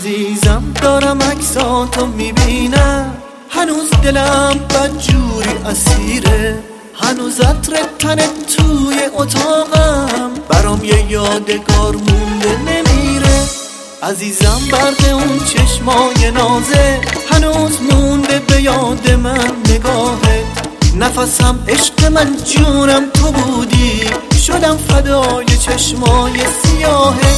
عزیزم دارم عکساتو میبینم، هنوز دلم بدجوری اسیره، هنوز عطر تنت توی اتاقم برام یه یادگار مونده نمیره. عزیزم برق اون چشمای نازه هنوز مونده به یاد من نگاهت، نفسم عشق من جونم تو بودی، شدم فدای چشمای سیاهت.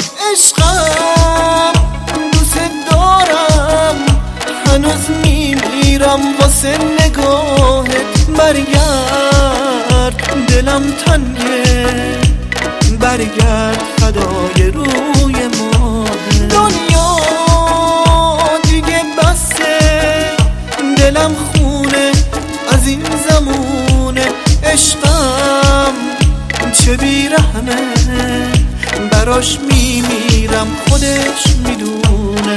عشقم دوست دارم، هنوز میمیرم واسه نگاهت، برگرد دلم تنگه، برگرد فدای روی ما. دنیا دیگه بسه، دلم خونه از این زمونه، عشقم چه بیرحمه، براش میمیرم خودش میدونه.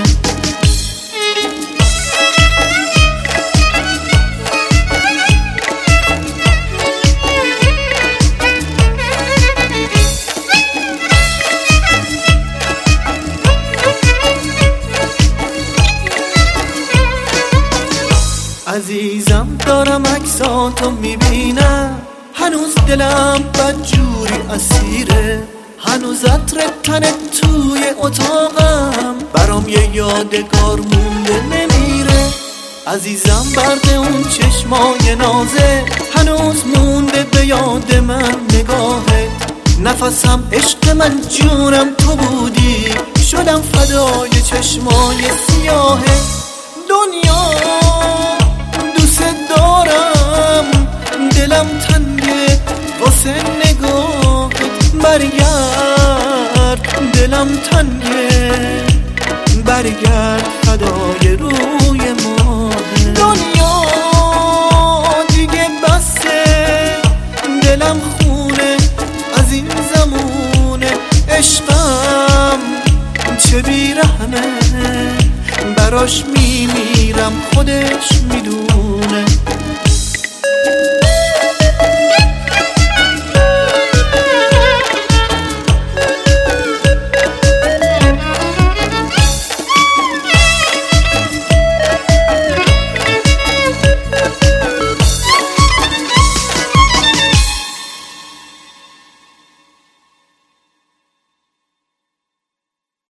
عزیزم دارم عکساتو میبینم، هنوز دلم بدجوری اسیره، هنوز عطر تنت توی اتاقم برام یه یادگار مونده نمیره. عزیزم برق اون چشمای نازه هنوز مونده به یاد من نگاهت، نفسم عشق من جونم تو بودی، شدم فدای چشمای سیاهت. دنیا دوست دارم، دلم تنگه واسه نگاهت، برگرد دلم تنگه، برگرد فدای روی ما. دنیا دیگه بسه، دلم خونه از این زمونه، عشقم چه بیرحمه، براش میمیرم خودش میدونه.